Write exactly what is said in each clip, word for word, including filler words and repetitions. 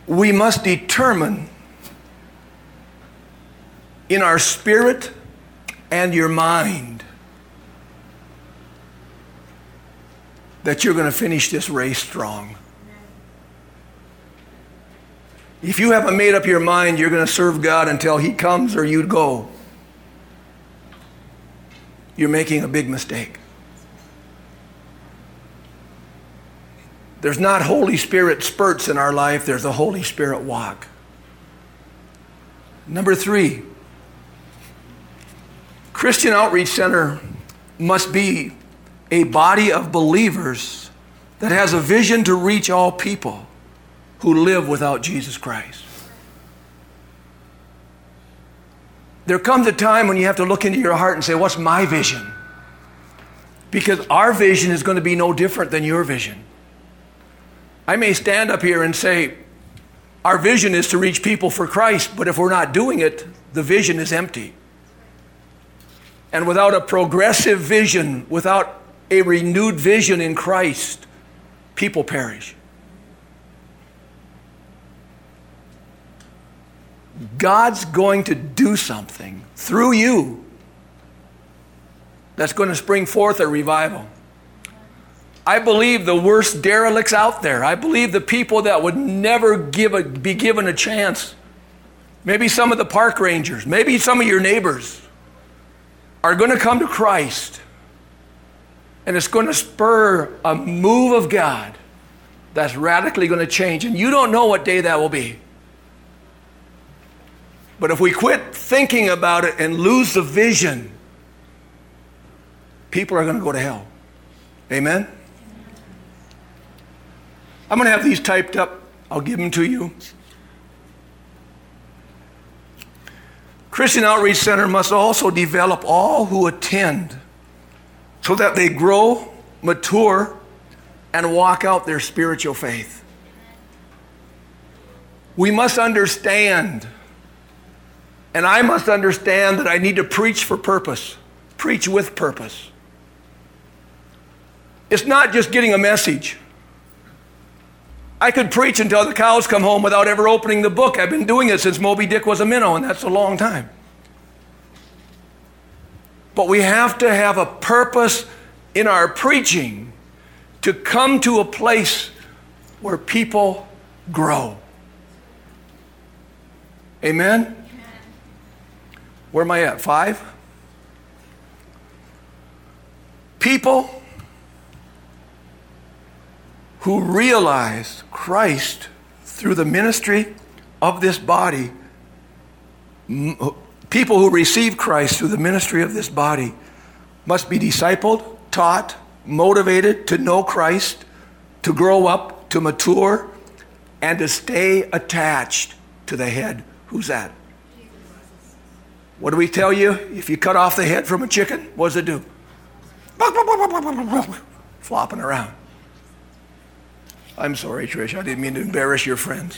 we must determine in our spirit and your mind that you're going to finish this race strong. If you haven't made up your mind you're going to serve God until He comes or you go, you're making a big mistake. There's not Holy Spirit spurts in our life, there's a Holy Spirit walk. Number three, Christian Outreach Center must be a body of believers that has a vision to reach all people who live without Jesus Christ. There comes a time when you have to look into your heart and say, what's my vision? Because our vision is going to be no different than your vision. I may stand up here and say, our vision is to reach people for Christ, but if we're not doing it, the vision is empty. And without a progressive vision, without a renewed vision in Christ, people perish. God's going to do something through you that's going to spring forth a revival. I believe the worst derelicts out there. I believe the people that would never give a, be given a chance. Maybe some of the park rangers, maybe some of your neighbors are going to come to Christ. And it's going to spur a move of God that's radically going to change. And you don't know what day that will be. But if we quit thinking about it and lose the vision, people are going to go to hell. Amen? I'm going to have these typed up. I'll give them to you. Christian Outreach Center must also develop all who attend so that they grow, mature, and walk out their spiritual faith. We must understand, and I must understand that I need to preach for purpose, preach with purpose. It's not just getting a message. I could preach until the cows come home without ever opening the book. I've been doing it since Moby Dick was a minnow, and that's a long time. But we have to have a purpose in our preaching to come to a place where people grow. Amen? Where am I at? Five? People who realize Christ through the ministry of this body, people who receive Christ through the ministry of this body must be discipled, taught, motivated to know Christ, to grow up, to mature, and to stay attached to the head. Who's that? What do we tell you? If you cut off the head from a chicken, what does it do? Flopping around. I'm sorry, Trish. I didn't mean to embarrass your friends.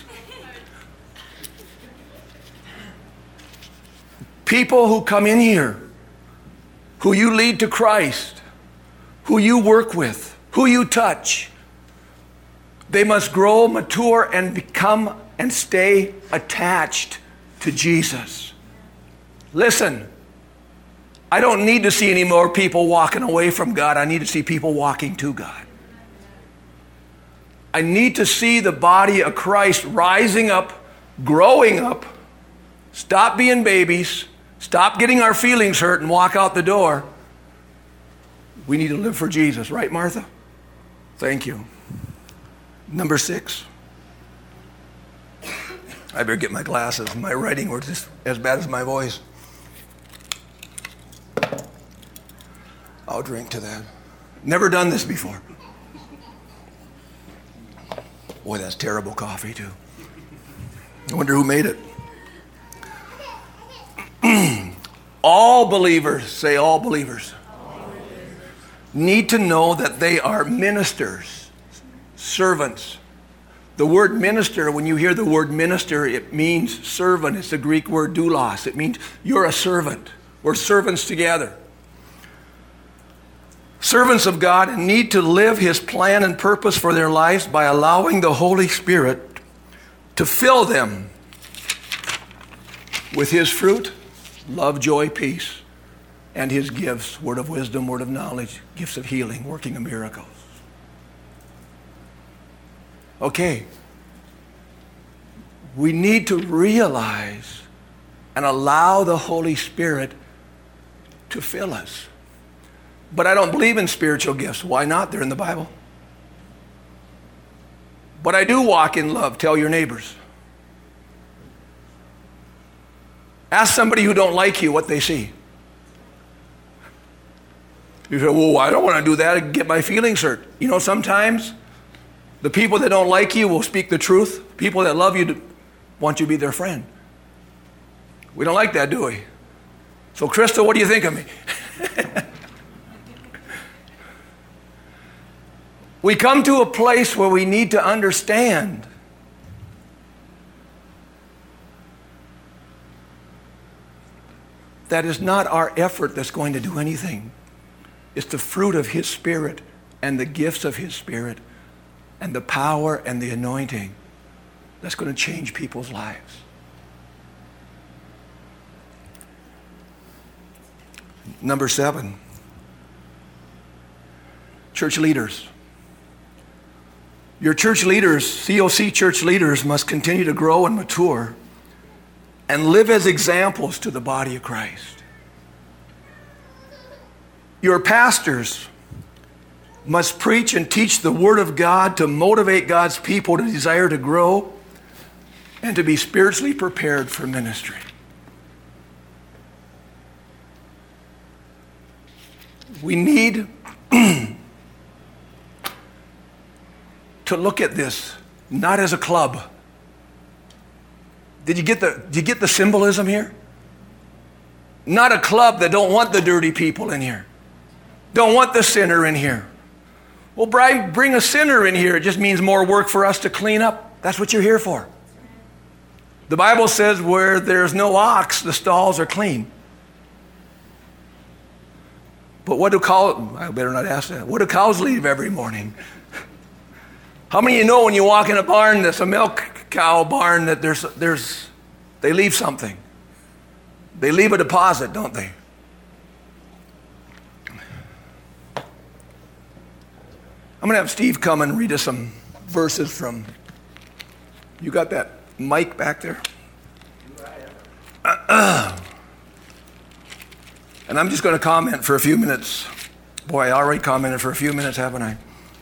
People who come in here, who you lead to Christ, who you work with, who you touch, they must grow, mature, and become and stay attached to Jesus. Listen, I don't need to see any more people walking away from God. I need to see people walking to God. I need to see the body of Christ rising up, growing up, stop being babies, stop getting our feelings hurt and walk out the door. We need to live for Jesus, right, Martha? Thank you. Number six. I better get my glasses. My writing was just as bad as my voice. I'll drink to that. Never done this before. Boy, that's terrible coffee, too. I wonder who made it. All believers, say all believers, all believers, need to know that they are ministers, servants. The word minister, when you hear the word minister, it means servant. It's the Greek word doulos. It means you're a servant. We're servants together. Servants of God need to live His plan and purpose for their lives by allowing the Holy Spirit to fill them with his fruit, love, joy, peace, and his gifts, word of wisdom, word of knowledge, gifts of healing, working of miracles. Okay. We need to realize and allow the Holy Spirit to fill us. But I don't believe in spiritual gifts. Why not? They're in the Bible. But I do walk in love. Tell your neighbors. Ask somebody who don't like you what they see. You say, well, I don't want to do that and get my feelings hurt. You know, sometimes the people that don't like you will speak the truth. People that love you want you to be their friend. We don't like that, do we? So, Crystal, what do you think of me? We come to a place where we need to understand that it's not our effort that's going to do anything. It's the fruit of his Spirit and the gifts of his Spirit and the power and the anointing that's going to change people's lives. Number seven, church leaders. Your church leaders, C O C church leaders, must continue to grow and mature and live as examples to the body of Christ. Your pastors must preach and teach the Word of God to motivate God's people to desire to grow and to be spiritually prepared for ministry. We need to look at this not as a club. Did you get the, did you get the symbolism here? Not a club that don't want the dirty people in here. Don't want the sinner in here. Well, Brian, bring a sinner in here. It just means more work for us to clean up. That's what you're here for. The Bible says where there's no ox, the stalls are clean. But what do cows, I better not ask that. What do cows leave every morning? How many of you know when you walk in a barn that's a milk cow barn that there's, there's, they leave something? They leave a deposit, don't they? I'm going to have Steve come and read us some verses from, you got that mic back there? Uh-uh. And I'm just going to comment for a few minutes. Boy, I already commented for a few minutes, haven't I?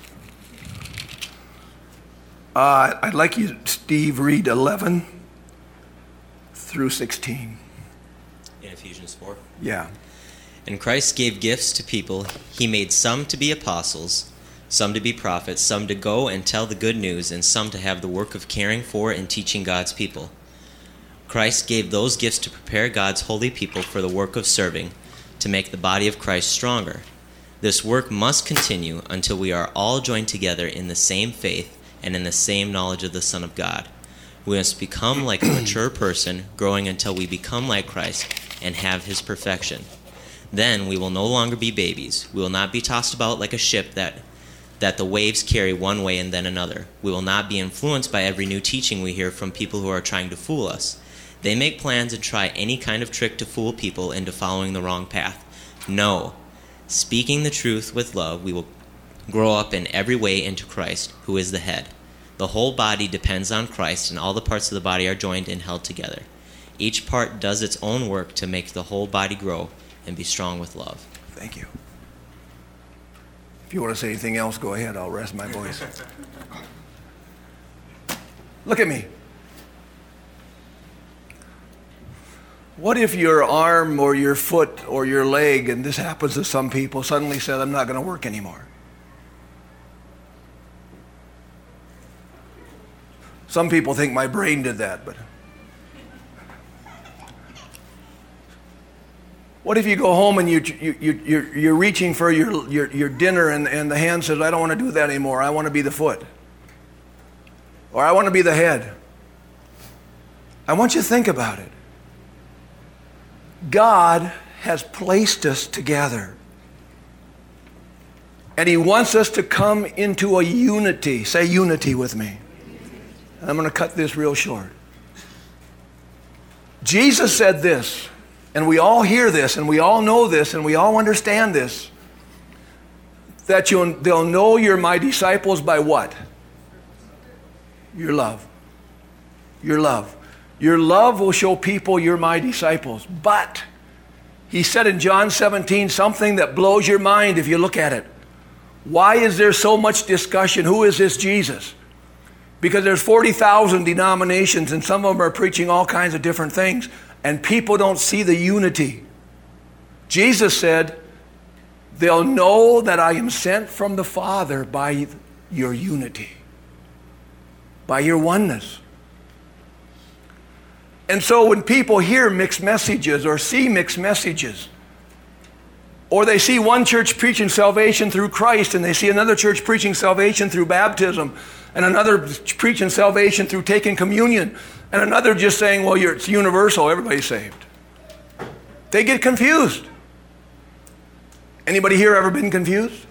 Uh, I'd like you, Steve, read eleven through sixteen. In Ephesians four? Yeah. And Christ gave gifts to people. He made some to be apostles, some to be prophets, some to go and tell the good news, and some to have the work of caring for and teaching God's people. Christ gave those gifts to prepare God's holy people for the work of serving, to make the body of Christ stronger. This work must continue until we are all joined together in the same faith and in the same knowledge of the Son of God. We must become like a mature person, growing until we become like Christ and have his perfection. Then we will no longer be babies. We will not be tossed about like a ship that, that the waves carry one way and then another. We will not be influenced by every new teaching we hear from people who are trying to fool us. They make plans and try any kind of trick to fool people into following the wrong path. No. Speaking the truth with love, we will grow up in every way into Christ, who is the head. The whole body depends on Christ, and all the parts of the body are joined and held together. Each part does its own work to make the whole body grow and be strong with love. Thank you. If you want to say anything else, go ahead. I'll rest my voice. Look at me. What if your arm or your foot or your leg, and this happens to some people, suddenly said, I'm not going to work anymore? Some people think my brain did that, but what if you go home and you, you, you, you're, you're reaching for your, your, your dinner and, and the hand says, I don't want to do that anymore. I want to be the foot. Or I want to be the head. I want you to think about it. God has placed us together. And he wants us to come into a unity. Say unity with me. I'm going to cut this real short. Jesus said this, and we all hear this, and we all know this, and we all understand this, that you'll, they'll know you're my disciples by what? Your love. Your love. Your love will show people you're my disciples. But he said in John seventeen something that blows your mind if you look at it. Why is there so much discussion? Who is this Jesus? Because there's forty thousand denominations, and some of them are preaching all kinds of different things, and people don't see the unity. Jesus said, they'll know that I am sent from the Father by your unity, by your oneness. And so when people hear mixed messages or see mixed messages, or they see one church preaching salvation through Christ and they see another church preaching salvation through baptism and another preaching salvation through taking communion and another just saying, well, you're, it's universal, everybody's saved. They get confused. Anybody here ever been confused?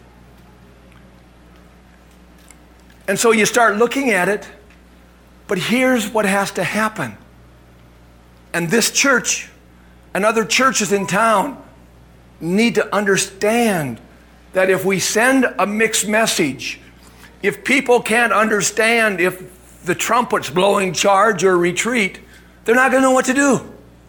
And so you start looking at it, but here's what has to happen. And this church and other churches in town need to understand that if we send a mixed message, if people can't understand if the trumpet's blowing charge or retreat, they're not going to know what to do.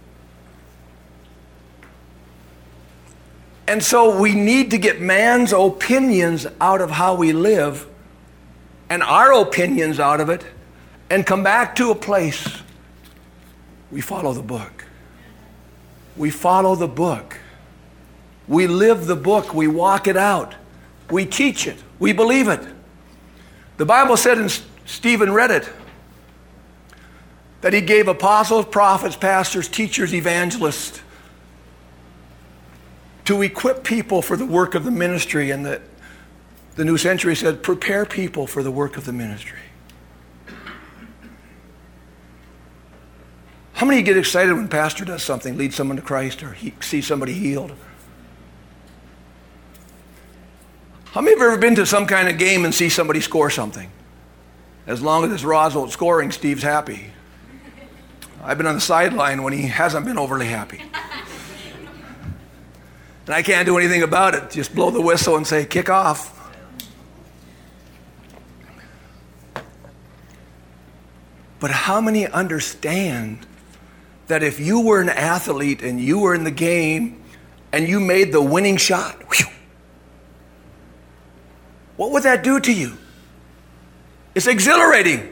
And so we need to get man's opinions out of how we live and our opinions out of it and come back to a place we follow the book. We follow the book. We live the book. We walk it out. We teach it. We believe it. The Bible said, and Stephen read it, that he gave apostles, prophets, pastors, teachers, evangelists to equip people for the work of the ministry. And the, the New Century said, prepare people for the work of the ministry. How many get excited when pastor does something, leads someone to Christ, or he sees somebody healed? How many have ever been to some kind of game and see somebody score something? As long as it's Roswell scoring, Steve's happy. I've been on the sideline when he hasn't been overly happy. And I can't do anything about it. Just blow the whistle and say, kick off. But how many understand that if you were an athlete and you were in the game and you made the winning shot, whew, what would that do to you? It's exhilarating.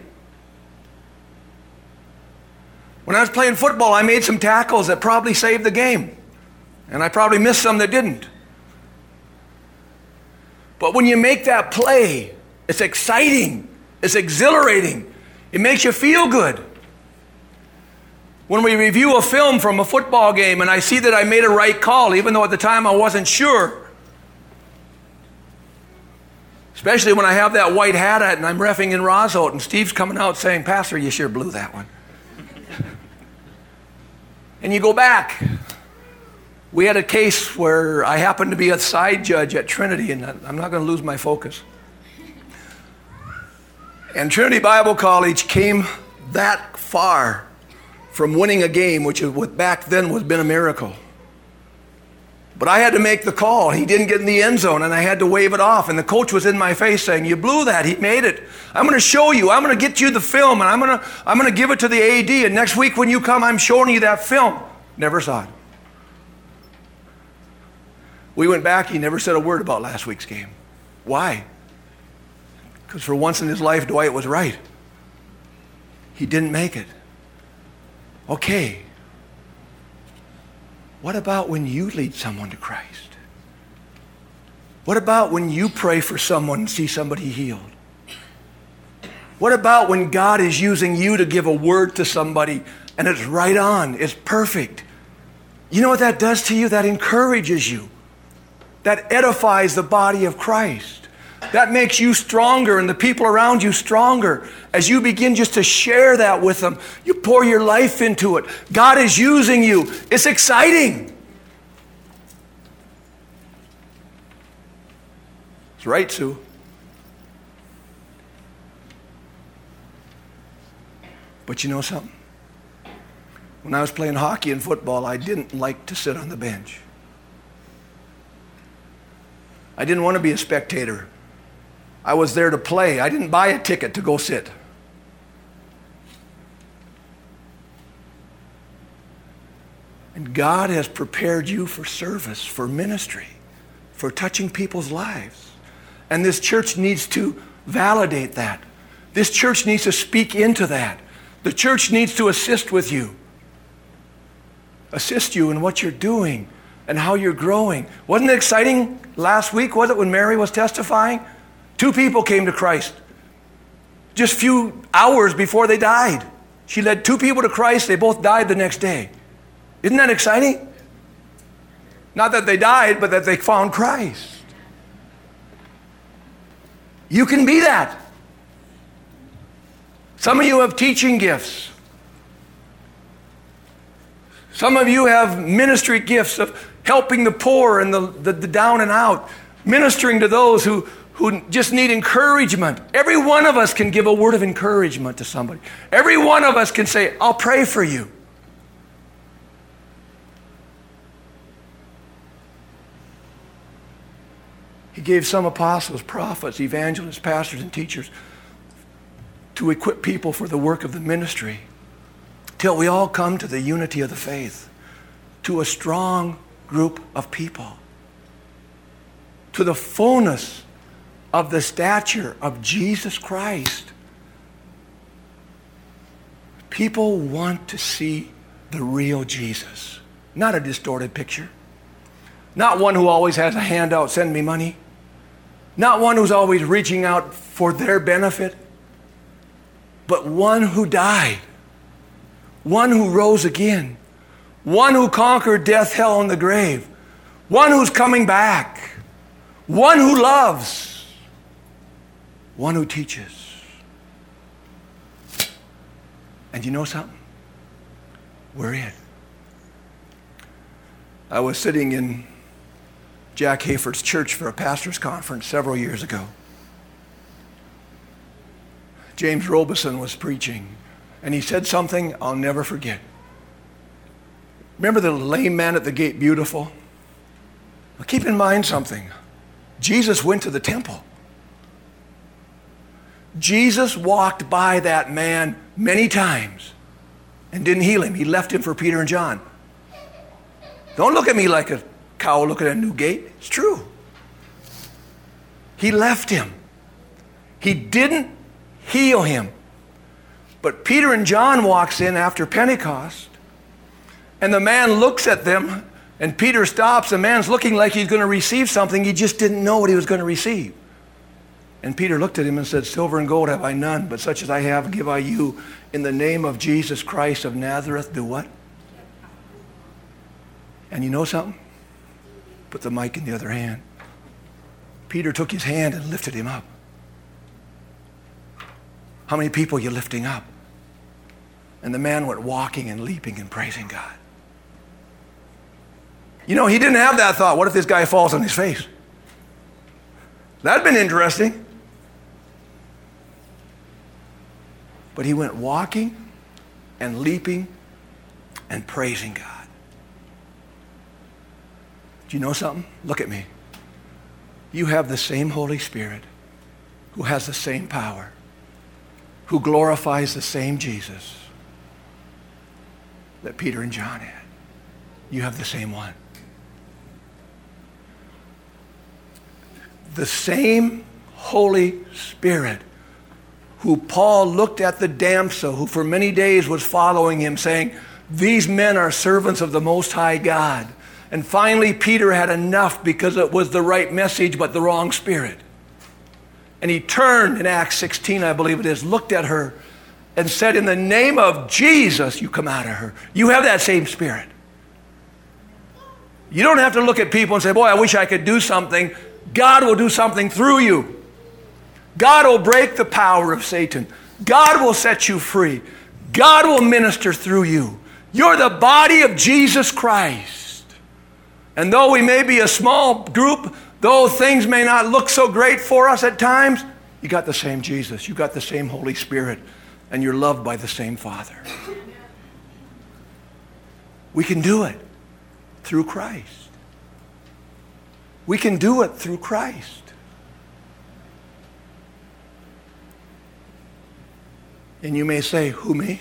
When I was playing football, I made some tackles that probably saved the game. And I probably missed some that didn't. But when you make that play, it's exciting. It's exhilarating. It makes you feel good. When we review a film from a football game and I see that I made a right call, even though at the time I wasn't sure. Especially when I have that white hat at and I'm reffing in Rosholt and Steve's coming out saying, Pastor, you sure blew that one. And you go back. We had a case where I happened to be a side judge at Trinity, and I'm not going to lose my focus. And Trinity Bible College came that far from winning a game, which back then would have been a miracle. But I had to make the call. He didn't get in the end zone, and I had to wave it off. And the coach was in my face saying, you blew that. He made it. I'm going to show you. I'm going to get you the film, and I'm going to, I'm going to give it to the A D. And next week when you come, I'm showing you that film. Never saw it. We went back. He never said a word about last week's game. Why? Because for once in his life, Dwight was right. He didn't make it. Okay. What about when you lead someone to Christ? What about when you pray for someone and see somebody healed? What about when God is using you to give a word to somebody and it's right on, it's perfect? You know what that does to you? That encourages you. That edifies the body of Christ. That makes you stronger and the people around you stronger. As you begin just to share that with them, you pour your life into it. God is using you. It's exciting. It's right, Sue. But you know something? When I was playing hockey and football, I didn't like to sit on the bench. I didn't want to be a spectator. I was there to play. I didn't buy a ticket to go sit. And God has prepared you for service, for ministry, for touching people's lives. And this church needs to validate that. This church needs to speak into that. The church needs to assist with you. Assist you in what you're doing and how you're growing. Wasn't it exciting last week, was it, when Mary was testifying? Two people came to Christ just a few hours before they died. She led two people to Christ. They both died the next day. Isn't that exciting? Not that they died, but that they found Christ. You can be that. Some of you have teaching gifts. Some of you have ministry gifts of helping the poor and the, the, the down and out, ministering to those who, who just need encouragement. Every one of us can give a word of encouragement to somebody. Every one of us can say, I'll pray for you. He gave some apostles, prophets, evangelists, pastors, and teachers to equip people for the work of the ministry till we all come to the unity of the faith, to a strong group of people, to the fullness of the stature of Jesus Christ. People want to see the real Jesus, not a distorted picture, not one who always has a handout, send me money, not one who's always reaching out for their benefit, but one who died, one who rose again, one who conquered death, hell, and the grave, one who's coming back, one who loves, one who teaches. And you know something? We're it. I was sitting in Jack Hayford's church for a pastor's conference several years ago. James Robeson was preaching, and he said something I'll never forget. Remember the lame man at the gate, beautiful? Well, keep in mind something. Jesus went to the temple. Jesus walked by that man many times and didn't heal him. He left him for Peter and John. Don't look at me like a cow looking at a new gate. It's true. He left him. He didn't heal him. But Peter and John walks in after Pentecost, and the man looks at them, and Peter stops. The man's looking like he's going to receive something. He just didn't know what he was going to receive. And Peter looked at him and said, silver and gold have I none, but such as I have give I you. In the name of Jesus Christ of Nazareth, do what? And you know something? Put the mic in the other hand. Peter took his hand and lifted him up. How many people are you lifting up? And the man went walking and leaping and praising God. You know, he didn't have that thought. What if this guy falls on his face? That'd been interesting. But he went walking and leaping and praising God. Do you know something? Look at me. You have the same Holy Spirit who has the same power, who glorifies the same Jesus that Peter and John had. You have the same one. The same Holy Spirit who Paul looked at the damsel who for many days was following him saying, these men are servants of the Most High God. And finally Peter had enough because it was the right message but the wrong spirit. And he turned in Acts sixteen, I believe it is, looked at her and said, in the name of Jesus, you come out of her. You have that same spirit. You don't have to look at people and say, boy, I wish I could do something. God will do something through you. God will break the power of Satan. God will set you free. God will minister through you. You're the body of Jesus Christ. And though we may be a small group, though things may not look so great for us at times, you got the same Jesus. You got the same Holy Spirit. and you're loved by the same Father. We can do it through Christ. We can do it through Christ. And you may say, who, me?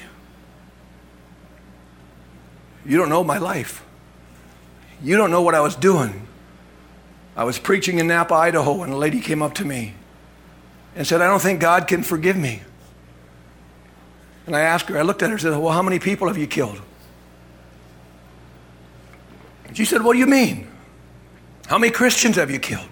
You don't know my life. You don't know what I was doing. I was preaching in Napa, Idaho, and a lady came up to me and said, I don't think God can forgive me. And I asked her, I looked at her and said, well, how many people have you killed? She said, what do you mean? How many Christians have you killed?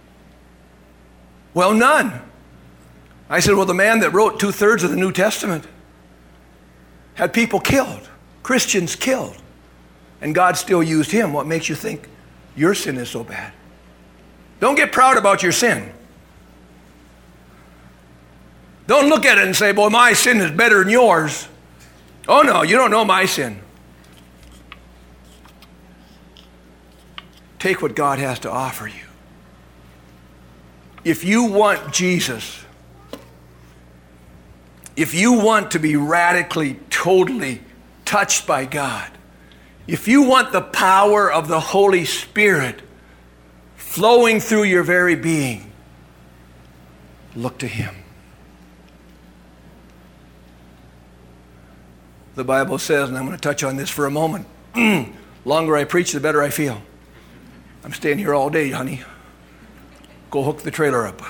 Well, none. I said, well, the man that wrote two-thirds of the New Testament had people killed, Christians killed, and God still used him. What makes you think your sin is so bad? Don't get proud about your sin. Don't look at it and say, boy, my sin is better than yours. Oh, no, you don't know my sin. Take what God has to offer you. If you want Jesus, if you want to be radically, totally touched by God, if you want the power of the Holy Spirit flowing through your very being, look to Him. The Bible says, and I'm going to touch on this for a moment, the longer I preach, the better I feel. I'm staying here all day, honey. Go hook the trailer up.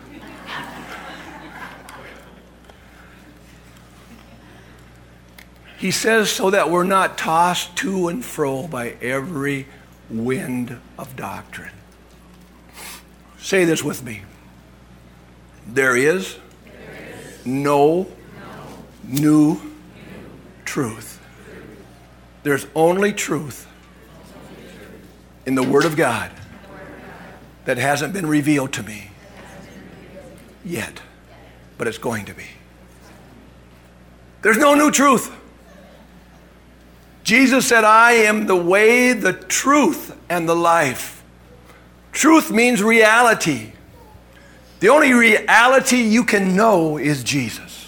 He says, so that we're not tossed to and fro by every wind of doctrine. Say this with me. There is, there is no, no new, new truth. There's only truth in the Word of God that hasn't been revealed to me yet, but it's going to be. There's no new truth. Jesus said, I am the way, the truth, and the life. Truth means reality. The only reality you can know is Jesus.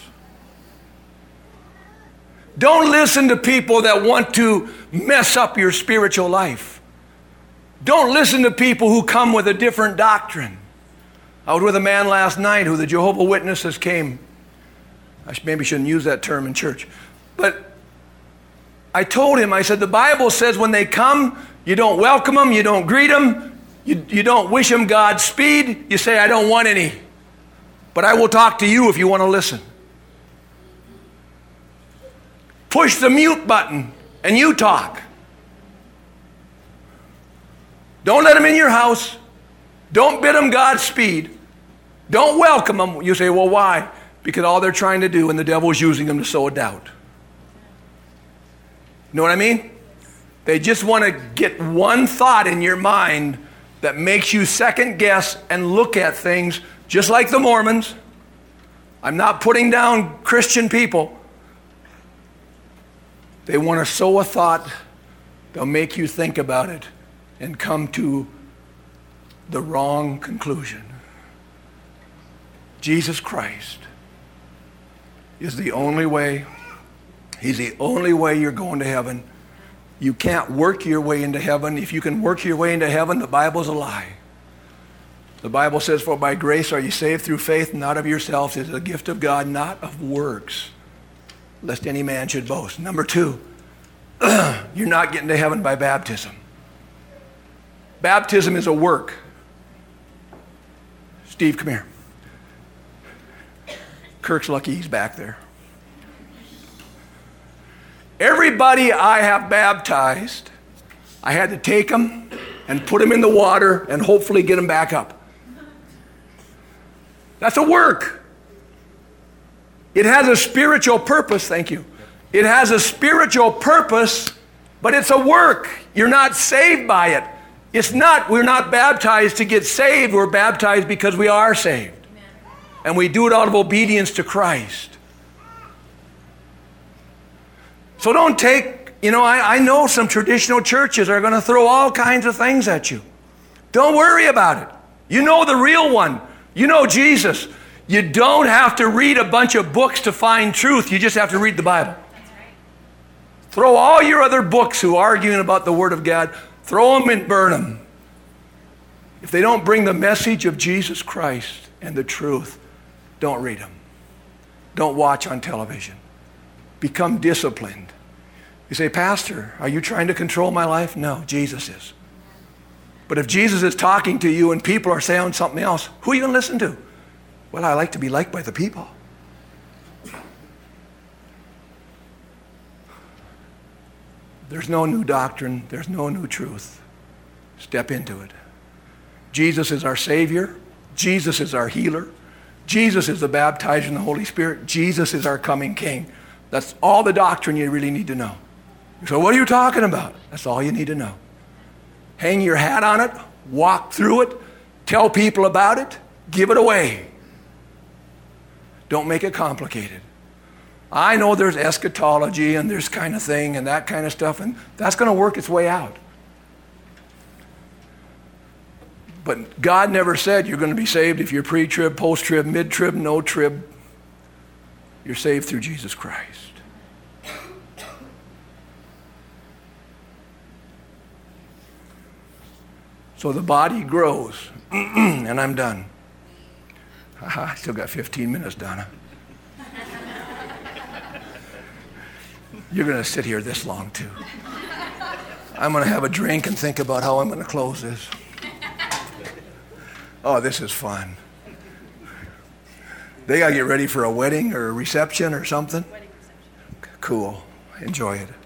Don't listen to people that want to mess up your spiritual life. Don't listen to people who come with a different doctrine. I was with a man last night who the Jehovah's Witnesses came. I maybe shouldn't use that term in church. But I told him, I said, the Bible says when they come, you don't welcome them, you don't greet them, you, you don't wish them Godspeed. You say, I don't want any. But I will talk to you if you want to listen. Push the mute button and you talk. Don't let them in your house. Don't bid them Godspeed. Don't welcome them. You say, well, why? Because all they're trying to do, and the devil's using them to sow a doubt. You know what I mean? They just want to get one thought in your mind that makes you second guess and look at things just like the Mormons. I'm not putting down Christian people. They want to sow a thought. They'll make you think about it and come to the wrong conclusion. Jesus Christ is the only way. He's the only way you're going to heaven. You can't work your way into heaven. If you can work your way into heaven, the Bible's a lie. The Bible says, for by grace are you saved through faith, not of yourselves. It is a gift of God, not of works, lest any man should boast. Number two, you're not getting to heaven by baptism. Baptism is a work. Steve, come here. Kirk's lucky he's back there. Everybody I have baptized, I had to take them and put them in the water and hopefully get them back up. That's a work. It has a spiritual purpose, thank you. It has a spiritual purpose, but it's a work. You're not saved by it. It's not, we're not baptized to get saved. We're baptized because we are saved. And we do it out of obedience to Christ. So don't take, you know, I, I know some traditional churches are going to throw all kinds of things at you. Don't worry about it. You know the real one. You know Jesus. You don't have to read a bunch of books to find truth. You just have to read the Bible. That's right. Throw all your other books who are arguing about the Word of God, throw them and burn them. If they don't bring the message of Jesus Christ and the truth, don't read them. Don't watch on television. Become disciplined. You say, Pastor, are you trying to control my life? No, Jesus is. But if Jesus is talking to you and people are saying something else, who are you going to listen to? Well, I like to be liked by the people. There's no new doctrine. There's no new truth. Step into it. Jesus is our Savior. Jesus is our healer. Jesus is the baptizer in the Holy Spirit. Jesus is our coming King. That's all the doctrine you really need to know. So what are you talking about? That's all you need to know. Hang your hat on it. Walk through it. Tell people about it. Give it away. Don't make it complicated. I know there's eschatology and there's kind of thing and that kind of stuff, and that's going to work its way out. But God never said you're going to be saved if you're pre-trib, post-trib, mid-trib, no-trib. You're saved through Jesus Christ. So the body grows, and I'm done. I still got fifteen minutes, Donna. You're going to sit here this long, too. I'm going to have a drink and think about how I'm going to close this. Oh, this is fun. They got to get ready for a wedding or a reception or something? Wedding reception. Cool. Enjoy it.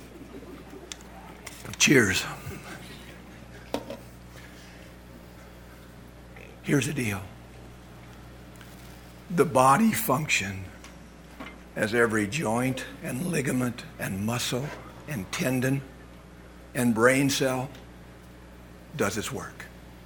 Cheers. Here's the deal. The body function as every joint and ligament and muscle and tendon and brain cell does its work.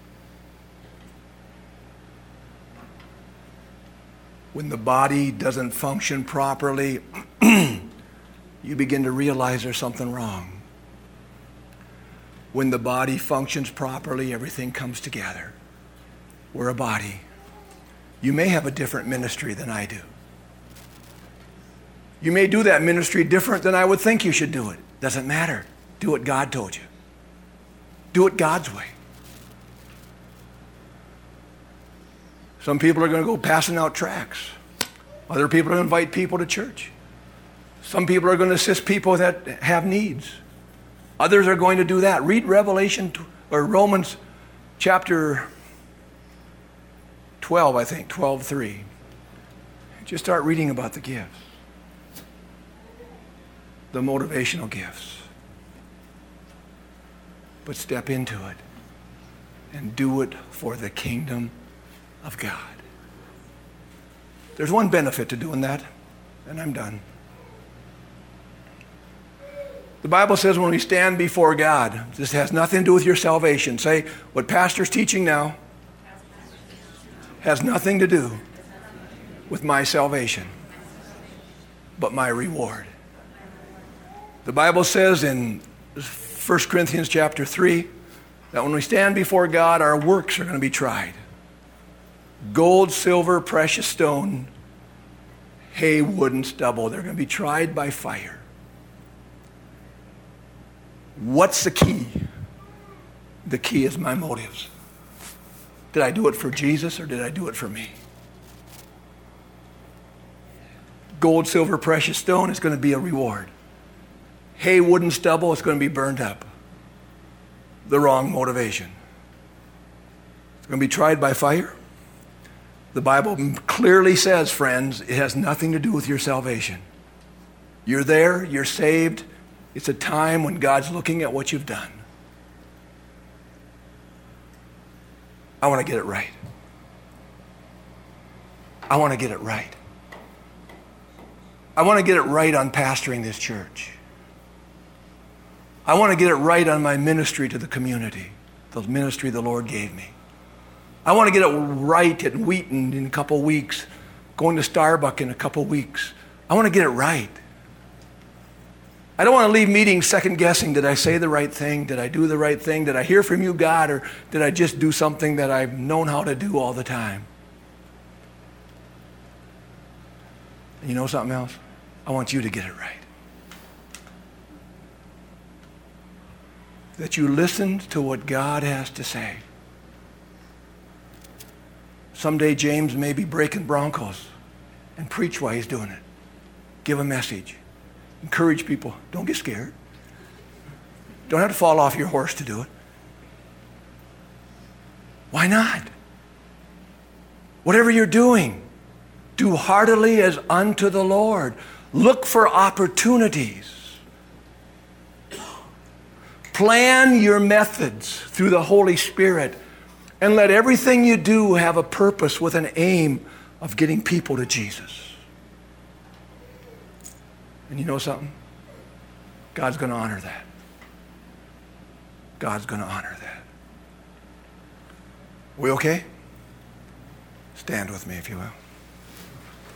When the body doesn't function properly, you begin to realize there's something wrong. When the body functions properly, everything comes together. We're a body. You may have a different ministry than I do. You may do that ministry different than I would think you should do it. Doesn't matter. Do what God told you. Do it God's way. Some people are going to go passing out tracts. Other people are going to invite people to church. Some people are going to assist people that have needs. Others are going to do that. Read Revelation or Romans chapter twelve, I think, twelve three. Just start reading about the gifts. The motivational gifts. But step into it and do it for the kingdom of God. There's one benefit to doing that, and I'm done. The Bible says when we stand before God, this has nothing to do with your salvation. Say, what Pastor's teaching now has nothing to do with my salvation, but my reward. The Bible says in First Corinthians chapter three that when we stand before God, our works are going to be tried. Gold, silver, precious stone, hay, wood, and stubble. They're going to be tried by fire. What's the key? The key is my motives. Did I do it for Jesus or did I do it for me? Gold, silver, precious stone is going to be a reward. Hay, wood, and stubble is going to be burned up. The wrong motivation. It's going to be tried by fire. The Bible clearly says, friends, it has nothing to do with your salvation. You're there, you're saved. It's a time when God's looking at what you've done. I want to get it right. I want to get it right. I want to get it right on pastoring this church. I want to get it right on my ministry to the community, the ministry the Lord gave me. I want to get it right at Wheaton in a couple weeks, going to Starbuck in a couple weeks. I want to get it right. I don't want to leave meetings second guessing, did I say the right thing? Did I do the right thing? Did I hear from you, God? Or did I just do something that I've known how to do all the time? And you know something else? I want you to get it right. That you listen to what God has to say. Someday James may be breaking Broncos and preach while he's doing it. Give a message. Encourage people. Don't get scared. Don't have to fall off your horse to do it. Why not? Whatever you're doing, do heartily as unto the Lord. Look for opportunities. Plan your methods through the Holy Spirit, and let everything you do have a purpose with an aim of getting people to Jesus. And you know something? God's going to honor that. God's going to honor that. We okay? Stand with me, if you will.